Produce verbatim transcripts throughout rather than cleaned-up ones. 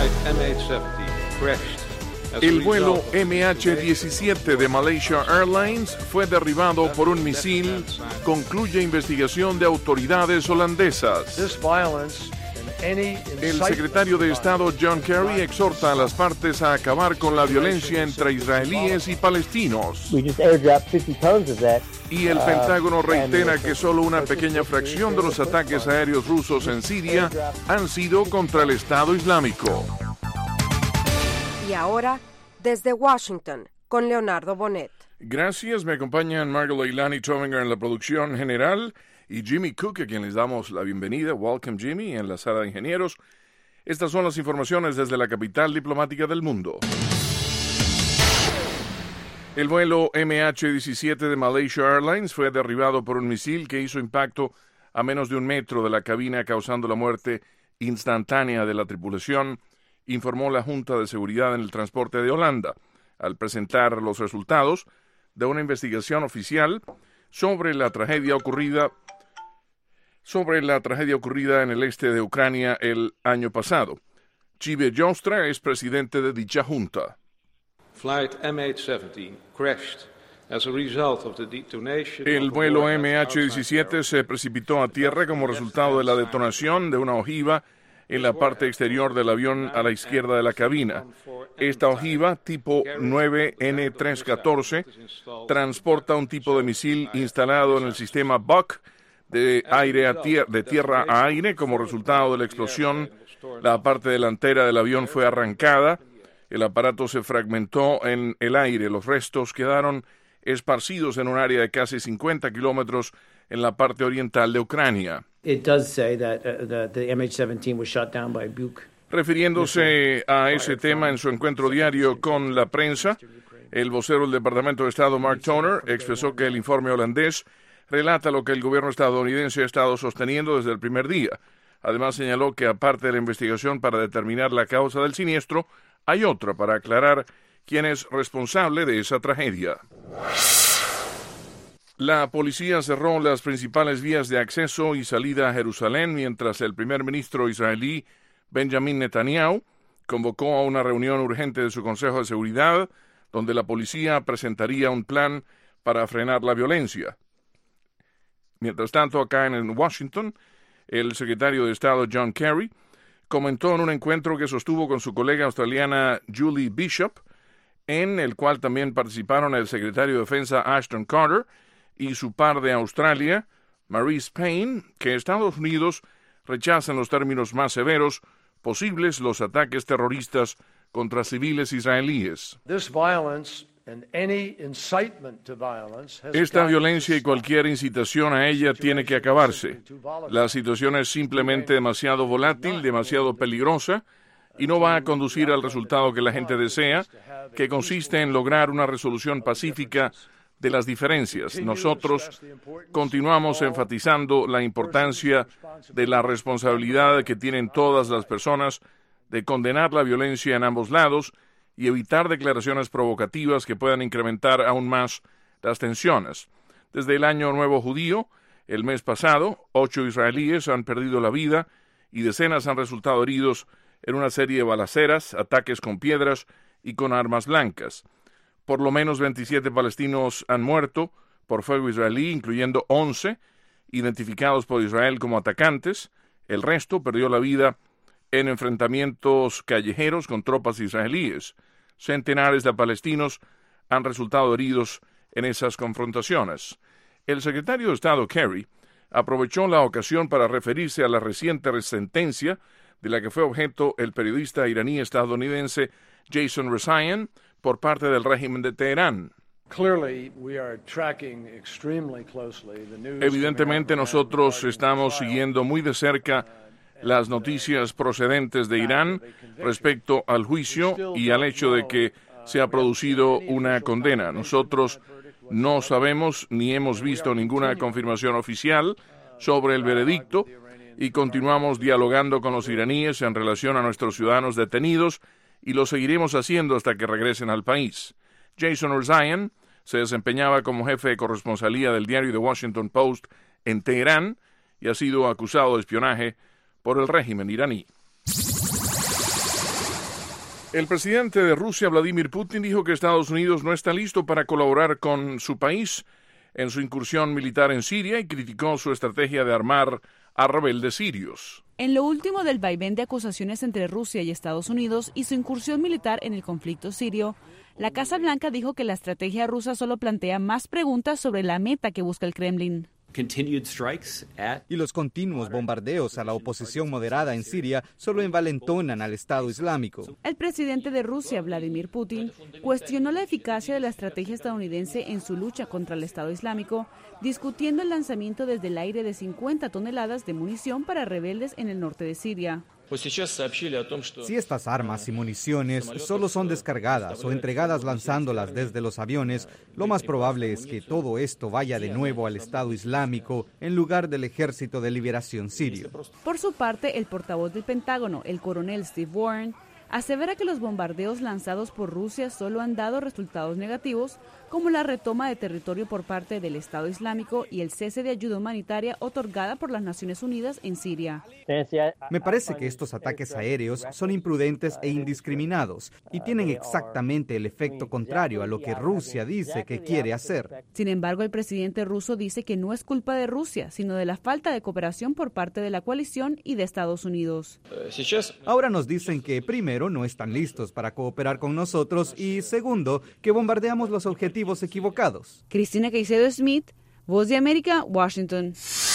El vuelo M H diecisiete de Malaysia Airlines fue derribado por un misil, concluye investigación de autoridades holandesas. El secretario de Estado John Kerry exhorta a las partes a acabar con la violencia entre israelíes y palestinos. Y el Pentágono reitera que solo una pequeña fracción de los ataques aéreos rusos en Siria han sido contra el Estado Islámico. Y ahora, desde Washington, con Leonardo Bonet. Gracias, me acompañan Margot Leilani Tominger en la producción general y Jimmy Cook, a quien les damos la bienvenida. Welcome, Jimmy, en la sala de ingenieros. Estas son las informaciones desde la capital diplomática del mundo. El vuelo M H diecisiete de Malaysia Airlines fue derribado por un misil que hizo impacto a menos de un metro de la cabina, causando la muerte instantánea de la tripulación, informó la Junta de Seguridad en el Transporte de Holanda, al presentar los resultados de una investigación oficial sobre la tragedia ocurrida sobre la tragedia ocurrida en el este de Ucrania el año pasado. Chive Joustra es presidente de dicha junta. Flight M H diecisiete crashed as a result of the detonation. El vuelo M H diecisiete se precipitó a tierra como resultado de la detonación de una ojiva en la parte exterior del avión a la izquierda de la cabina. Esta ojiva, tipo nueve N trescientos catorce, transporta un tipo de misil instalado en el sistema Buck de aire a tier- de tierra a aire. Como resultado de la explosión, la parte delantera del avión fue arrancada. El aparato se fragmentó en el aire. Los restos quedaron esparcidos en un área de casi cincuenta kilómetros en la parte oriental de Ucrania. It does say that uh, the, the M H diecisiete was shot down by Buk. Refiriéndose a ese tema en su encuentro diario con la prensa, el vocero del Departamento de Estado, Mark Toner, expresó que el informe holandés relata lo que el gobierno estadounidense ha estado sosteniendo desde el primer día. Además, señaló que aparte de la investigación para determinar la causa del siniestro, hay otra para aclarar quién es responsable de esa tragedia. La policía cerró las principales vías de acceso y salida a Jerusalén mientras el primer ministro israelí Benjamin Netanyahu convocó a una reunión urgente de su Consejo de Seguridad donde la policía presentaría un plan para frenar la violencia. Mientras tanto, acá en Washington, el secretario de Estado John Kerry comentó en un encuentro que sostuvo con su colega australiana Julie Bishop, en el cual también participaron el secretario de Defensa Ashton Carter y su par de Australia, Marise Payne, que Estados Unidos rechaza en los términos más severos posibles los ataques terroristas contra civiles israelíes. Esta violencia y cualquier incitación a ella tiene que acabarse. La situación es simplemente demasiado volátil, demasiado peligrosa, y no va a conducir al resultado que la gente desea, que consiste en lograr una resolución pacífica de las diferencias. Nosotros continuamos enfatizando la importancia de la responsabilidad que tienen todas las personas de condenar la violencia en ambos lados y evitar declaraciones provocativas que puedan incrementar aún más las tensiones. Desde el Año Nuevo Judío, el mes pasado, ocho israelíes han perdido la vida y decenas han resultado heridos en una serie de balaceras, ataques con piedras y con armas blancas. Por lo menos veintisiete palestinos han muerto por fuego israelí, incluyendo once identificados por Israel como atacantes. El resto perdió la vida en enfrentamientos callejeros con tropas israelíes. Centenares de palestinos han resultado heridos en esas confrontaciones. El secretario de Estado Kerry aprovechó la ocasión para referirse a la reciente sentencia de la que fue objeto el periodista iraní estadounidense Jason Rezaian por parte del régimen de Teherán. Evidentemente nosotros estamos siguiendo muy de cerca las noticias procedentes de Irán respecto al juicio y al hecho de que se ha producido una condena. Nosotros no sabemos ni hemos visto ninguna confirmación oficial sobre el veredicto y continuamos dialogando con los iraníes en relación a nuestros ciudadanos detenidos y lo seguiremos haciendo hasta que regresen al país. Jason Rezaian se desempeñaba como jefe de corresponsalía del diario The Washington Post en Teherán y ha sido acusado de espionaje por el régimen iraní. El presidente de Rusia, Vladimir Putin, dijo que Estados Unidos no está listo para colaborar con su país en su incursión militar en Siria y criticó su estrategia de armar a rebeldes sirios. En lo último del vaivén de acusaciones entre Rusia y Estados Unidos y su incursión militar en el conflicto sirio, la Casa Blanca dijo que la estrategia rusa solo plantea más preguntas sobre la meta que busca el Kremlin. Y los continuos bombardeos a la oposición moderada en Siria solo envalentonan al Estado Islámico. El presidente de Rusia, Vladimir Putin, cuestionó la eficacia de la estrategia estadounidense en su lucha contra el Estado Islámico, discutiendo el lanzamiento desde el aire de cincuenta toneladas de munición para rebeldes en el norte de Siria. Si estas armas y municiones solo son descargadas o entregadas lanzándolas desde los aviones, lo más probable es que todo esto vaya de nuevo al Estado Islámico en lugar del Ejército de Liberación Sirio. Por su parte, el portavoz del Pentágono, el coronel Steve Warren, asevera que los bombardeos lanzados por Rusia solo han dado resultados negativos, como la retoma de territorio por parte del Estado Islámico y el cese de ayuda humanitaria otorgada por las Naciones Unidas en Siria. Me parece que estos ataques aéreos son imprudentes e indiscriminados y tienen exactamente el efecto contrario a lo que Rusia dice que quiere hacer. Sin embargo, el presidente ruso dice que no es culpa de Rusia, sino de la falta de cooperación por parte de la coalición y de Estados Unidos. Ahora nos dicen que, primero, no están listos para cooperar con nosotros y, segundo, que bombardeamos los objetivos equivocados. Cristina Caicedo Smith, Voz de América, Washington.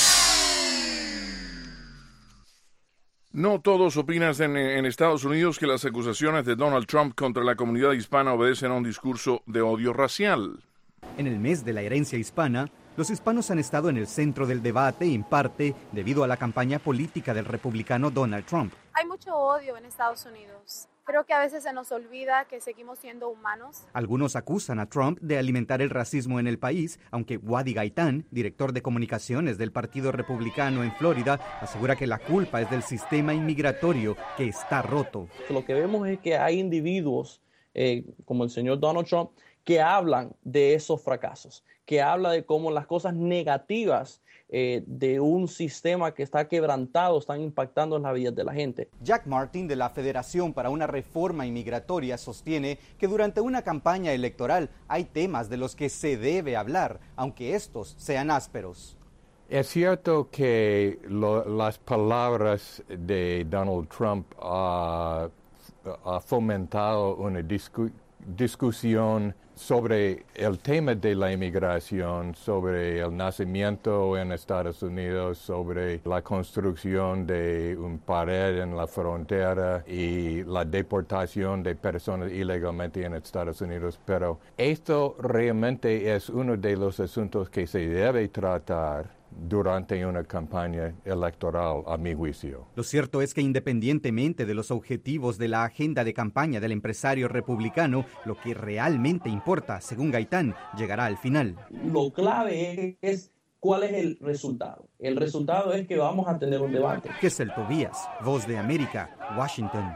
No todos opinan en, en Estados Unidos que las acusaciones de Donald Trump contra la comunidad hispana obedecen a un discurso de odio racial. En el mes de la herencia hispana, los hispanos han estado en el centro del debate, en parte debido a la campaña política del republicano Donald Trump. Hay mucho odio en Estados Unidos. Creo que a veces se nos olvida que seguimos siendo humanos. Algunos acusan a Trump de alimentar el racismo en el país, aunque Wadi Gaitán, director de comunicaciones del Partido Republicano en Florida, asegura que la culpa es del sistema inmigratorio que está roto. Lo que vemos es que hay individuos, eh, como el señor Donald Trump, que hablan de esos fracasos, que habla de cómo las cosas negativas eh, de un sistema que está quebrantado están impactando en la vida de la gente. Jack Martin, de la Federación para una Reforma Inmigratoria, sostiene que durante una campaña electoral hay temas de los que se debe hablar, aunque estos sean ásperos. Es cierto que lo, las palabras de Donald Trump ha uh, uh, fomentado una discu discusión sobre el tema de la inmigración, sobre el nacimiento en Estados Unidos, sobre la construcción de una pared en la frontera y la deportación de personas ilegalmente en Estados Unidos. Pero esto realmente es uno de los asuntos que se debe tratar durante una campaña electoral, a mi juicio. Lo cierto es que independientemente de los objetivos de la agenda de campaña del empresario republicano, lo que realmente importa, según Gaitán, llegará al final. Lo clave es cuál es el resultado. El resultado es que vamos a tener un debate. Kessel Tobías, Voz de América, Washington.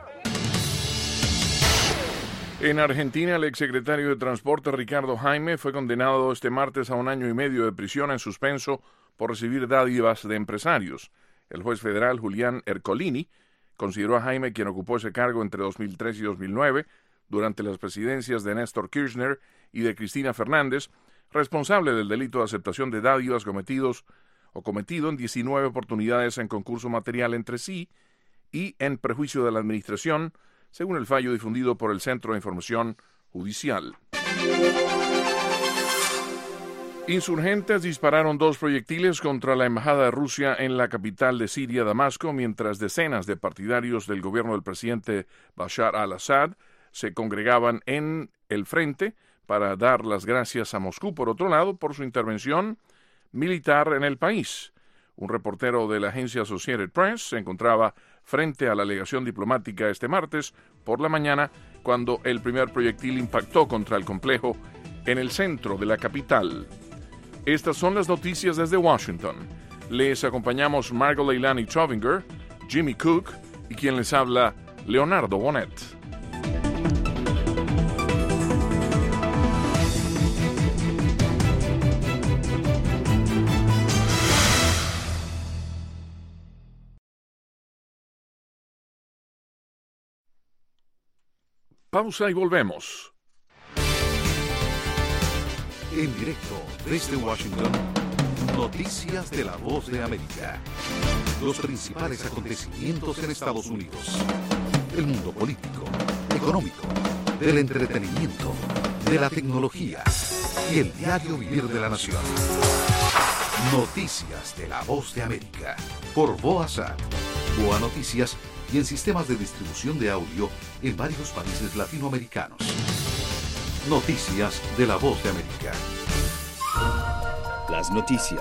En Argentina, el exsecretario de Transporte Ricardo Jaime fue condenado este martes a un año y medio de prisión en suspenso por recibir dádivas de empresarios. El juez federal Julián Ercolini consideró a Jaime, quien ocupó ese cargo entre dos mil tres y dos mil nueve, durante las presidencias de Néstor Kirchner y de Cristina Fernández, responsable del delito de aceptación de dádivas cometidos o cometido en diecinueve oportunidades en concurso material entre sí y en perjuicio de la administración, según el fallo difundido por el Centro de Información Judicial. Insurgentes dispararon dos proyectiles contra la embajada de Rusia en la capital de Siria, Damasco, mientras decenas de partidarios del gobierno del presidente Bashar al-Assad se congregaban en el frente para dar las gracias a Moscú, por otro lado, por su intervención militar en el país. Un reportero de la agencia Associated Press se encontraba frente a la legación diplomática este martes por la mañana cuando el primer proyectil impactó contra el complejo en el centro de la capital. Estas son las noticias desde Washington. Les acompañamos Margot Leilani Trovinger, Jimmy Cook y quien les habla, Leonardo Bonet. Pausa y volvemos. En directo desde Washington, noticias de la Voz de América. Los principales acontecimientos en Estados Unidos. El mundo político, económico, del entretenimiento, de la tecnología y el diario vivir de la nación. Noticias de la Voz de América. Por Boazat, Boa Noticias y en sistemas de distribución de audio en varios países latinoamericanos. Noticias de la Voz de América. Las noticias.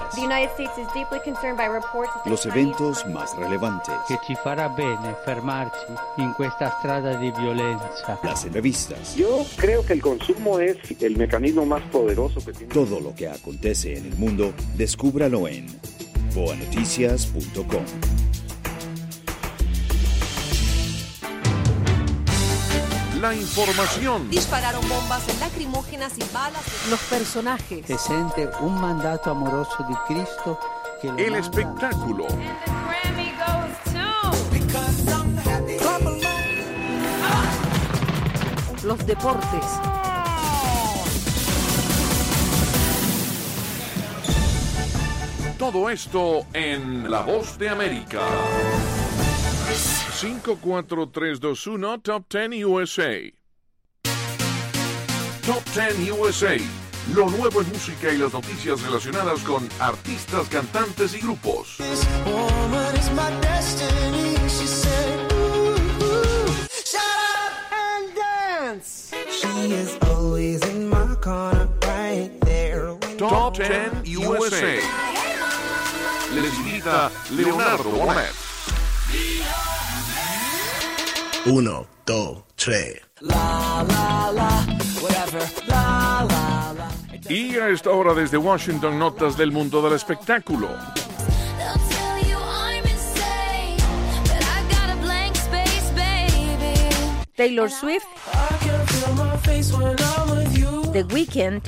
Los eventos más relevantes. Que ci farà bene fermarci in questa strada di violenza. Las entrevistas. Yo creo que el consumo es el mecanismo más poderoso que tiene. Todo lo que acontece en el mundo, descúbralo en boa noticias punto com. La información. Dispararon bombas lacrimógenas y balas. Los personajes. Se siente un mandato amoroso de Cristo. Que lo el manda. espectáculo. Los deportes. Todo esto en La Voz de América. cinco, cuatro, tres, dos, uno, Top diez U S A. Top diez U S A. Lo nuevo en música y las noticias relacionadas con artistas, cantantes y grupos. Top diez U S A. Les invita Leonardo Bonet. Uno, dos, tres. La, la, la, whatever, la, la, la. Y a esta hora desde Washington, notas del mundo del espectáculo. Taylor Swift, The Weeknd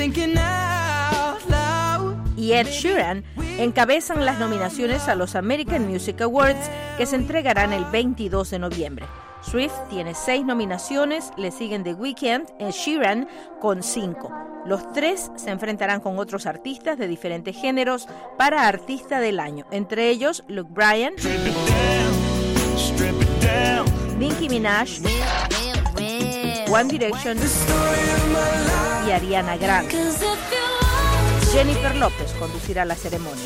y Ed Sheeran encabezan las nominaciones a los American Music Awards que se entregarán el veintidós de noviembre. Swift tiene seis nominaciones, le siguen The Weeknd y Sheeran con cinco. Los tres se enfrentarán con otros artistas de diferentes géneros para Artista del Año, entre ellos Luke Bryan, Nicki Minaj, One Direction y Ariana Grande. Jennifer López conducirá la ceremonia.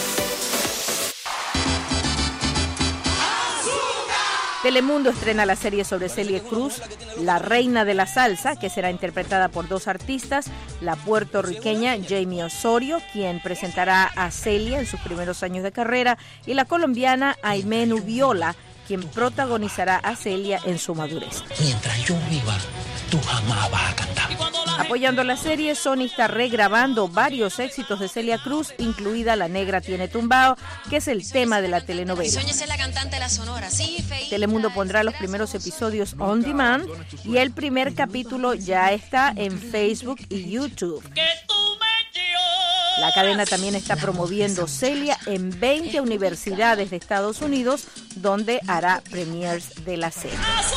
Telemundo estrena la serie sobre Celia Cruz, la reina de la salsa, que será interpretada por dos artistas, la puertorriqueña Jamie Osorio, quien presentará a Celia en sus primeros años de carrera, y la colombiana Aimee Nubiola, quien protagonizará a Celia en su madurez. Mientras yo viva, tú jamás vas a cantar. Apoyando la serie, Sony está regrabando varios éxitos de Celia Cruz, incluida La Negra Tiene Tumbao, que es el tema de la telenovela. Sueño ser la cantante de la Sonora, sí, feí. Telemundo pondrá los primeros episodios on demand y el primer capítulo ya está en Facebook y YouTube. La cadena también está promoviendo Celia en veinte universidades de Estados Unidos, donde hará premiers de la serie.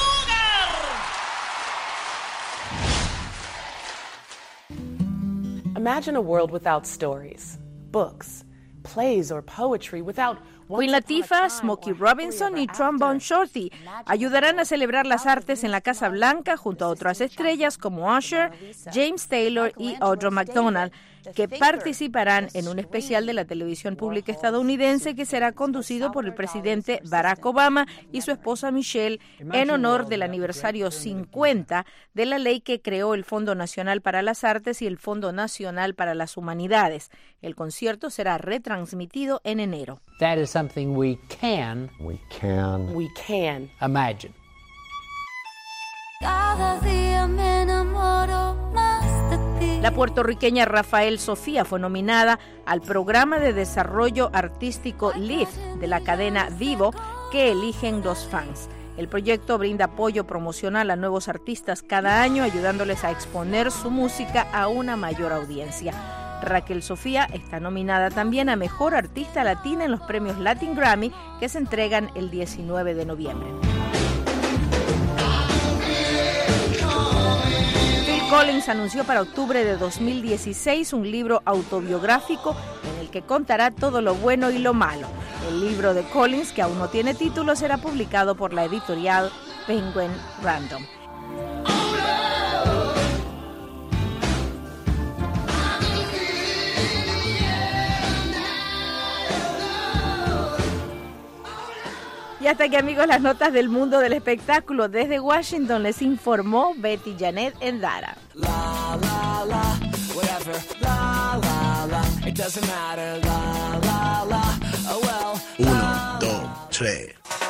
Imagine a world without stories, books, plays or poetry, without Queen Latifah, Smokey Robinson y Trombone Shorty ayudarán a celebrar las artes en la Casa Blanca junto a otras estrellas como Usher, James Taylor y Audra McDonald, que participarán en un especial de la televisión pública estadounidense que será conducido por el presidente Barack Obama y su esposa Michelle en honor del aniversario cincuenta de la ley que creó el Fondo Nacional para las Artes y el Fondo Nacional para las Humanidades. El concierto será retransmitido en enero. That is something we can, we can, we can imagine. Cada día me enamoro más de ti. La puertorriqueña Rafael Sofía fue nominada al programa de desarrollo artístico Lift de la cadena Vivo, que eligen los fans. El proyecto brinda apoyo promocional a nuevos artistas cada año, ayudándoles a exponer su música a una mayor audiencia. Raquel Sofía está nominada también a Mejor Artista Latina en los premios Latin Grammy, que se entregan el diecinueve de noviembre. Collins anunció para octubre de dos mil dieciséis un libro autobiográfico en el que contará todo lo bueno y lo malo. El libro de Collins, que aún no tiene título, será publicado por la editorial Penguin Random. Y hasta aquí, amigos, las notas del mundo del espectáculo. Desde Washington les informó Betty Janet Endara. La, la, la, whatever, la, la, la, it doesn't matter, la, la, la, oh well. Uno, dos, tres.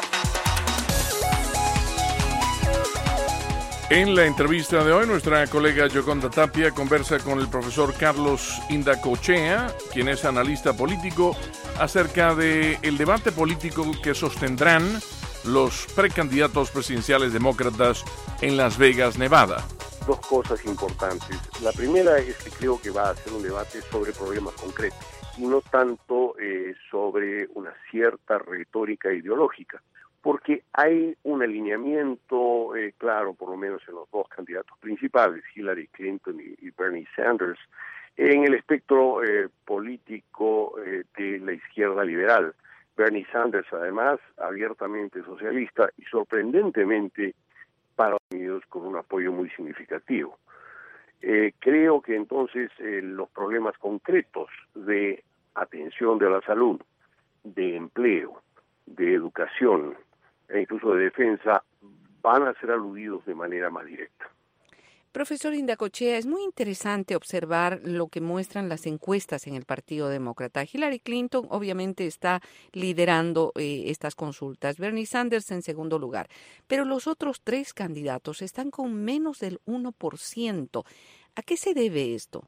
En la entrevista de hoy, nuestra colega Yoconda Tapia conversa con el profesor Carlos Indacochea, quien es analista político, acerca del debate político que sostendrán los precandidatos presidenciales demócratas en Las Vegas, Nevada. Dos cosas importantes. La primera es que creo que va a ser un debate sobre problemas concretos y no tanto eh, sobre una cierta retórica ideológica, porque hay un alineamiento eh, claro, por lo menos en los dos candidatos principales, Hillary Clinton y, y Bernie Sanders, en el espectro eh, político eh, de la izquierda liberal. Bernie Sanders, además, abiertamente socialista y sorprendentemente para Estados Unidos con un apoyo muy significativo. Eh, creo que entonces eh, los problemas concretos de atención de la salud, de empleo, de educación e incluso de defensa van a ser aludidos de manera más directa. Profesor Indacochea, es muy interesante observar lo que muestran las encuestas en el Partido Demócrata. Hillary Clinton obviamente está liderando eh, estas consultas, Bernie Sanders en segundo lugar, pero los otros tres candidatos están con menos del uno por ciento. ¿A qué se debe esto?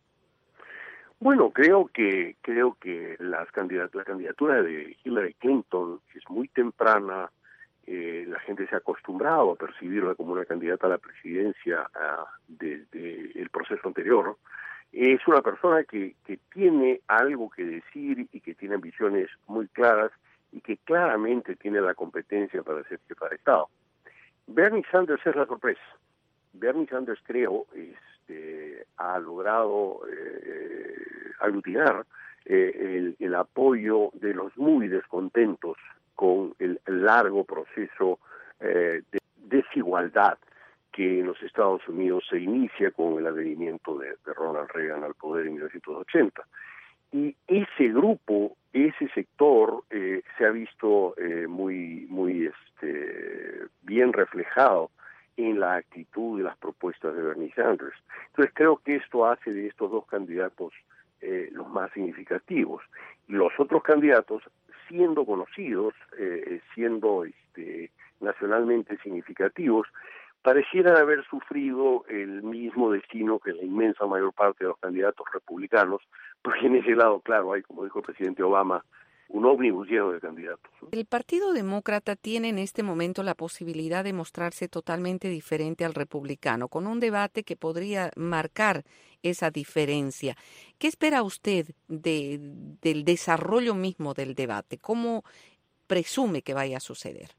Bueno, creo que creo que las candidat- la candidatura de Hillary Clinton es muy temprana. Eh, la gente se ha acostumbrado a percibirla como una candidata a la presidencia uh, desde el proceso anterior. Es una persona que, que tiene algo que decir y que tiene ambiciones muy claras y que claramente tiene la competencia para ser jefa de Estado. Bernie Sanders es la sorpresa. Bernie Sanders, creo, este, ha logrado eh, aglutinar eh, el, el apoyo de los muy descontentos con el largo proceso eh, de desigualdad que en los Estados Unidos se inicia con el advenimiento de, de Ronald Reagan al poder en mil novecientos ochenta. Y ese grupo, ese sector, eh, se ha visto eh, muy, muy este, bien reflejado en la actitud y las propuestas de Bernie Sanders. Entonces creo que esto hace de estos dos candidatos eh, los más significativos. Los otros candidatos, siendo conocidos, eh, siendo este, nacionalmente significativos, parecieran haber sufrido el mismo destino que la inmensa mayor parte de los candidatos republicanos, porque en ese lado, claro, hay, como dijo el presidente Obama, un ómnibus lleno de candidatos, ¿no? El Partido Demócrata tiene en este momento la posibilidad de mostrarse totalmente diferente al republicano, con un debate que podría marcar esa diferencia. ¿Qué espera usted de, del desarrollo mismo del debate? ¿Cómo presume que vaya a suceder?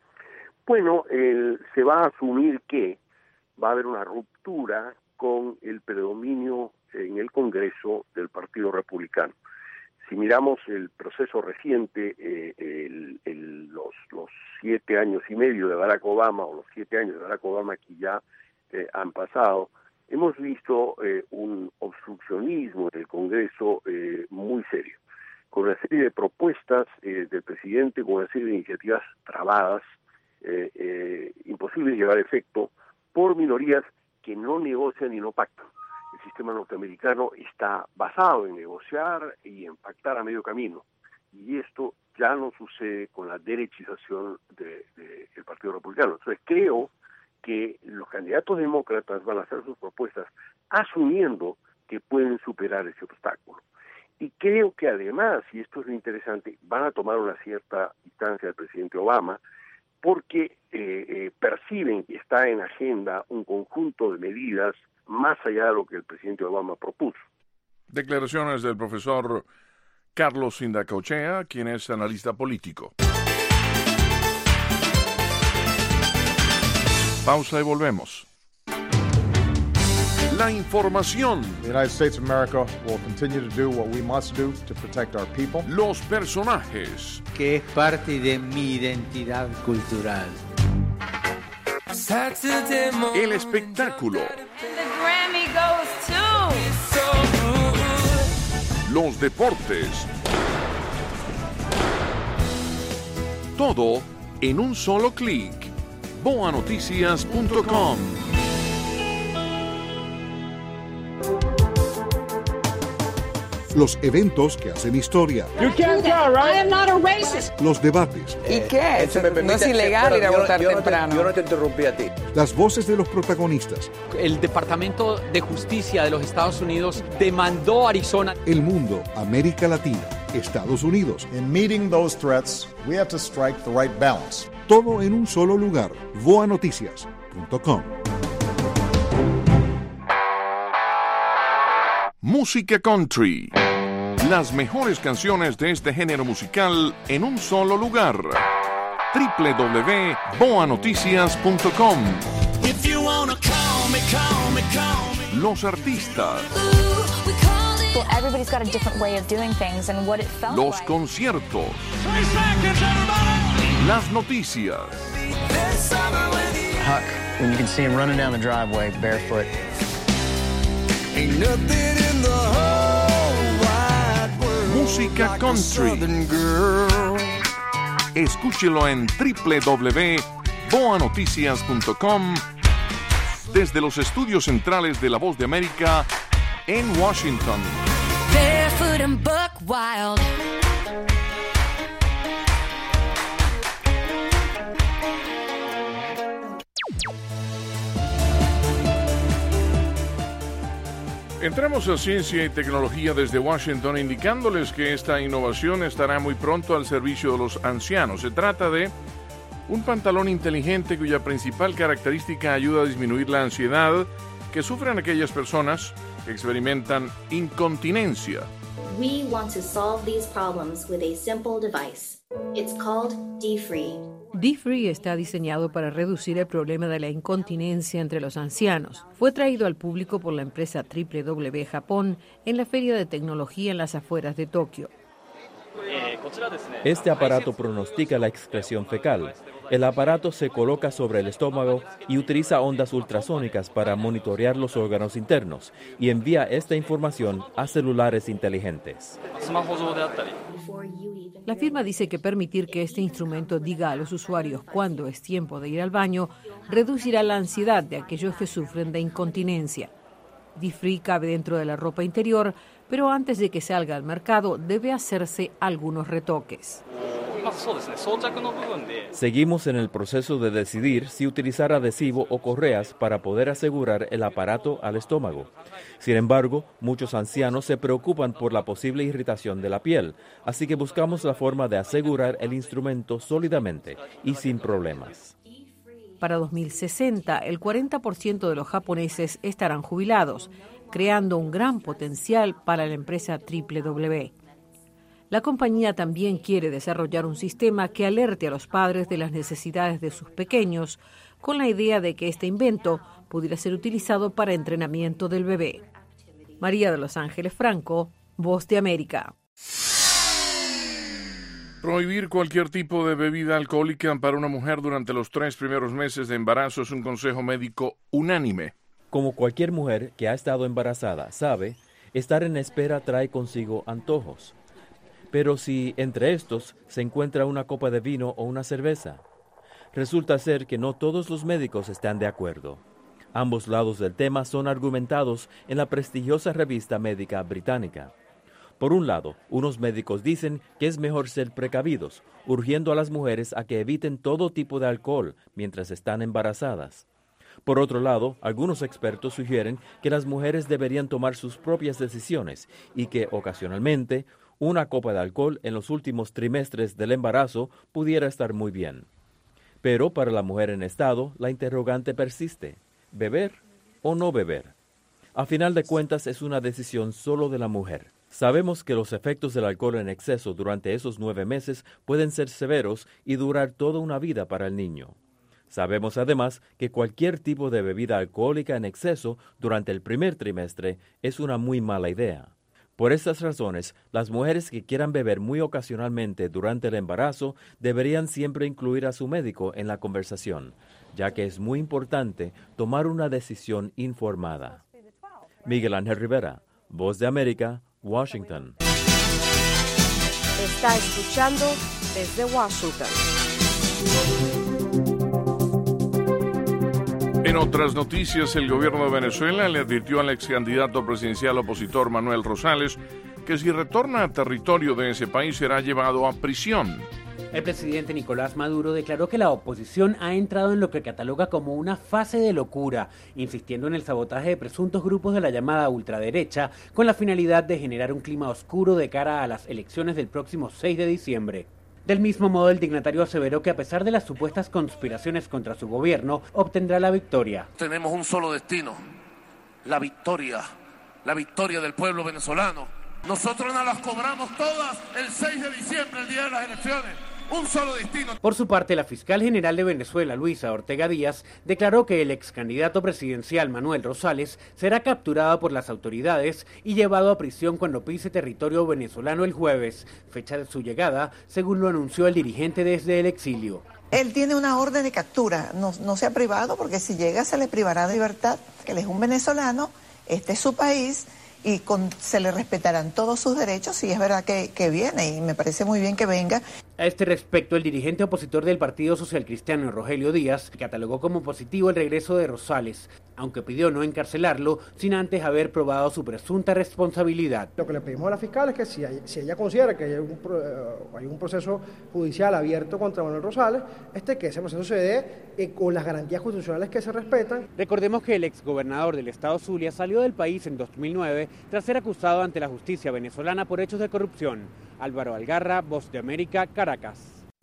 Bueno, el, se va a asumir que va a haber una ruptura con el predominio en el Congreso del Partido Republicano. Si miramos el proceso reciente, eh, el, el, los, los siete años y medio de Barack Obama, o los siete años de Barack Obama que ya eh, han pasado, hemos visto eh, un obstruccionismo en el Congreso eh, muy serio, con una serie de propuestas eh, del presidente, con una serie de iniciativas trabadas, eh, eh, imposibles de llevar a efecto, por minorías que no negocian y no pactan. El sistema norteamericano está basado en negociar y en pactar a medio camino. Y esto ya no sucede con la derechización de, de, del Partido Republicano. Entonces creo que los candidatos demócratas van a hacer sus propuestas asumiendo que pueden superar ese obstáculo. Y creo que además, y esto es lo interesante, van a tomar una cierta distancia del presidente Obama, porque eh, eh, perciben que está en agenda un conjunto de medidas más allá de lo que el presidente Obama propuso. Declaraciones del profesor Carlos Indacochea, quien es analista político. Pausa y volvemos. La información. The United States of America will continue to do what we must do to protect our people. Los personajes. Que es parte de mi identidad cultural. El espectáculo. The Grammy goes to... Los deportes. Todo en un solo clic. boa noticias punto com. Los eventos que hacen historia. You can't tell, right? I am not a racist. Los debates. ¿Y qué? Eh, me no es ilegal pero, ir a yo, votar yo temprano. No te, yo no te interrumpí a ti. Las voces de los protagonistas. El Departamento de Justicia de los Estados Unidos demandó a Arizona. El mundo, América Latina, Estados Unidos. In meeting those threats, we have to strike the right balance. Todo en un solo lugar. boa noticias punto com. Música country. Las mejores canciones de este género musical en un solo lugar. doble u doble u doble u punto boa noticias punto com. Los artistas. Well, everybody's got a different way of doing things and what it felt Los like. conciertos. Las noticias. Huck, when you can see him running down the driveway barefoot. Ain't nothing in the whole wide world. Música country. Escúchelo en doble u doble u doble u punto boa noticias punto com desde los estudios centrales de La Voz de América en Washington. Barefoot and buck wild. Entramos a Ciencia y Tecnología desde Washington, indicándoles que esta innovación estará muy pronto al servicio de los ancianos. Se trata de un pantalón inteligente cuya principal característica ayuda a disminuir la ansiedad que sufren aquellas personas que experimentan incontinencia. We want to solve these problems with a simple device. It's called D-Free. D-Free está diseñado para reducir el problema de la incontinencia entre los ancianos. Fue traído al público por la empresa Triple W Japón en la Feria de Tecnología en las afueras de Tokio. Este aparato pronostica la excreción fecal. El aparato se coloca sobre el estómago y utiliza ondas ultrasónicas para monitorear los órganos internos y envía esta información a celulares inteligentes. La firma dice que permitir que este instrumento diga a los usuarios cuándo es tiempo de ir al baño reducirá la ansiedad de aquellos que sufren de incontinencia. D-Free cabe dentro de la ropa interior, pero antes de que salga al mercado debe hacerse algunos retoques. Seguimos en el proceso de decidir si utilizar adhesivo o correas para poder asegurar el aparato al estómago. Sin embargo, muchos ancianos se preocupan por la posible irritación de la piel, así que buscamos la forma de asegurar el instrumento sólidamente y sin problemas. Para dos mil sesenta, el cuarenta por ciento de los japoneses estarán jubilados, creando un gran potencial para la empresa Triple W. La compañía también quiere desarrollar un sistema que alerte a los padres de las necesidades de sus pequeños, con la idea de que este invento pudiera ser utilizado para entrenamiento del bebé. María de Los Ángeles Franco, Voz de América. Prohibir cualquier tipo de bebida alcohólica para una mujer durante los tres primeros meses de embarazo es un consejo médico unánime. Como cualquier mujer que ha estado embarazada sabe, estar en espera trae consigo antojos. Pero si entre estos se encuentra una copa de vino o una cerveza, resulta ser que no todos los médicos están de acuerdo. Ambos lados del tema son argumentados en la prestigiosa revista médica británica. Por un lado, unos médicos dicen que es mejor ser precavidos, urgiendo a las mujeres a que eviten todo tipo de alcohol mientras están embarazadas. Por otro lado, algunos expertos sugieren que las mujeres deberían tomar sus propias decisiones y que, ocasionalmente, una copa de alcohol en los últimos trimestres del embarazo pudiera estar muy bien. Pero para la mujer en estado, la interrogante persiste: ¿beber o no beber? A final de cuentas, es una decisión solo de la mujer. Sabemos que los efectos del alcohol en exceso durante esos nueve meses pueden ser severos y durar toda una vida para el niño. Sabemos además que cualquier tipo de bebida alcohólica en exceso durante el primer trimestre es una muy mala idea. Por estas razones, las mujeres que quieran beber muy ocasionalmente durante el embarazo deberían siempre incluir a su médico en la conversación, ya que es muy importante tomar una decisión informada. Miguel Ángel Rivera, Voz de América, Washington. Está escuchando desde Washington. En otras noticias, el gobierno de Venezuela le advirtió al ex candidato presidencial opositor Manuel Rosales que si retorna a territorio de ese país será llevado a prisión. El presidente Nicolás Maduro declaró que la oposición ha entrado en lo que cataloga como una fase de locura, insistiendo en el sabotaje de presuntos grupos de la llamada ultraderecha con la finalidad de generar un clima oscuro de cara a las elecciones del próximo seis de diciembre. Del mismo modo, el dignatario aseveró que a pesar de las supuestas conspiraciones contra su gobierno, obtendrá la victoria. Tenemos un solo destino, la victoria, la victoria del pueblo venezolano. Nosotros nos las cobramos todas el seis de diciembre, el día de las elecciones. Un solo destino. Por su parte, la fiscal general de Venezuela, Luisa Ortega Díaz, declaró que el ex candidato presidencial Manuel Rosales será capturado por las autoridades y llevado a prisión cuando pise territorio venezolano el jueves, fecha de su llegada, según lo anunció el dirigente desde el exilio. Él tiene una orden de captura, no, no se ha privado, porque si llega se le privará de libertad. Él es un venezolano, este es su país, y con, se le respetarán todos sus derechos, y es verdad que, que viene, y me parece muy bien que venga. A este respecto, el dirigente opositor del Partido Social Cristiano, Rogelio Díaz, catalogó como positivo el regreso de Rosales, aunque pidió no encarcelarlo sin antes haber probado su presunta responsabilidad. Lo que le pedimos a la fiscal es que si, hay, si ella considera que hay un, uh, hay un proceso judicial abierto contra Manuel Rosales, este, que ese proceso se dé eh, con las garantías constitucionales que se respetan. Recordemos que el exgobernador del estado Zulia salió del país en dos mil nueve tras ser acusado ante la justicia venezolana por hechos de corrupción. Álvaro Algarra, Voz de América, Caracas.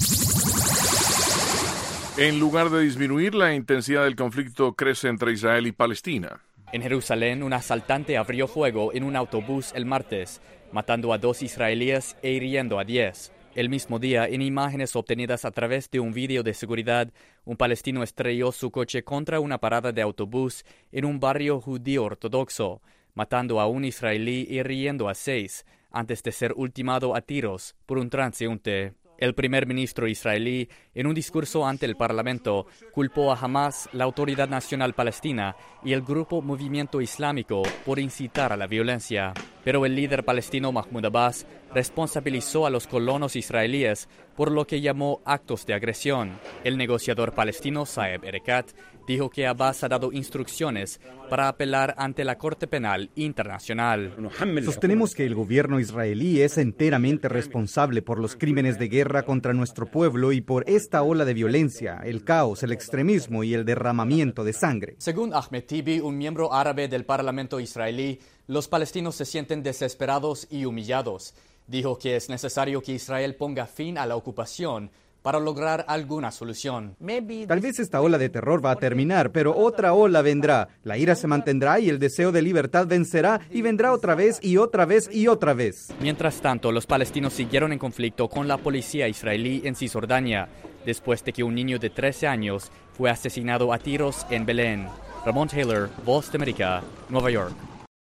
En lugar de disminuir, la intensidad del conflicto crece entre Israel y Palestina. En Jerusalén, un asaltante abrió fuego en un autobús el martes, matando a dos israelíes e hiriendo a diez. El mismo día, en imágenes obtenidas a través de un vídeo de seguridad, un palestino estrelló su coche contra una parada de autobús en un barrio judío ortodoxo, matando a un israelí y hiriendo a seis, antes de ser ultimado a tiros por un transeúnte. El primer ministro israelí, en un discurso ante el Parlamento, culpó a Hamas, la Autoridad Nacional Palestina y el grupo Movimiento Islámico por incitar a la violencia. Pero el líder palestino Mahmoud Abbas responsabilizó a los colonos israelíes por lo que llamó actos de agresión. El negociador palestino Saeb Erekat dijo que Abbas ha dado instrucciones para apelar ante la Corte Penal Internacional. Sostenemos que el gobierno israelí es enteramente responsable por los crímenes de guerra contra nuestro pueblo y por esta ola de violencia, el caos, el extremismo y el derramamiento de sangre. Según Ahmed Tibi, un miembro árabe del Parlamento israelí, los palestinos se sienten desesperados y humillados. Dijo que es necesario que Israel ponga fin a la ocupación para lograr alguna solución. Tal vez esta ola de terror va a terminar, pero otra ola vendrá. La ira se mantendrá y el deseo de libertad vencerá y vendrá otra vez y otra vez y otra vez. Mientras tanto, los palestinos siguieron en conflicto con la policía israelí en Cisjordania, después de que un niño de trece años fue asesinado a tiros en Belén. Ramón Taylor, Voz de América, Nueva York.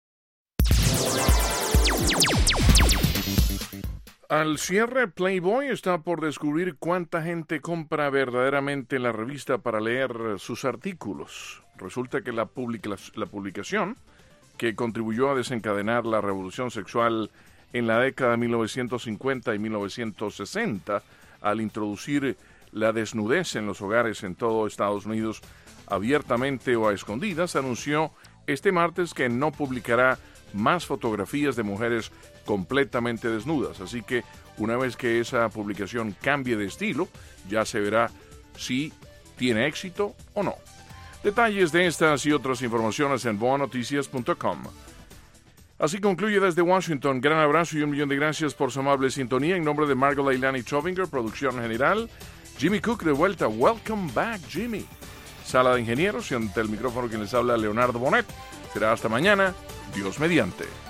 Al cierre, Playboy está por descubrir cuánta gente compra verdaderamente la revista para leer sus artículos. Resulta que la, publica, la publicación, que contribuyó a desencadenar la revolución sexual en la década de mil novecientos cincuenta y mil novecientos sesenta, al introducir la desnudez en los hogares en todo Estados Unidos, abiertamente o a escondidas, anunció este martes que no publicará más fotografías de mujeres completamente desnudas. Así que una vez que esa publicación cambie de estilo, ya se verá si tiene éxito o no. Detalles de estas y otras informaciones en boa noticias punto com. Así concluye desde Washington. Gran abrazo y un millón de gracias por su amable sintonía. En nombre de Margot Leilani Trovinger, producción general, Jimmy Cook de vuelta. Welcome back, Jimmy. Sala de ingenieros y ante el micrófono quien les habla, Leonardo Bonet. Será hasta mañana, Dios mediante.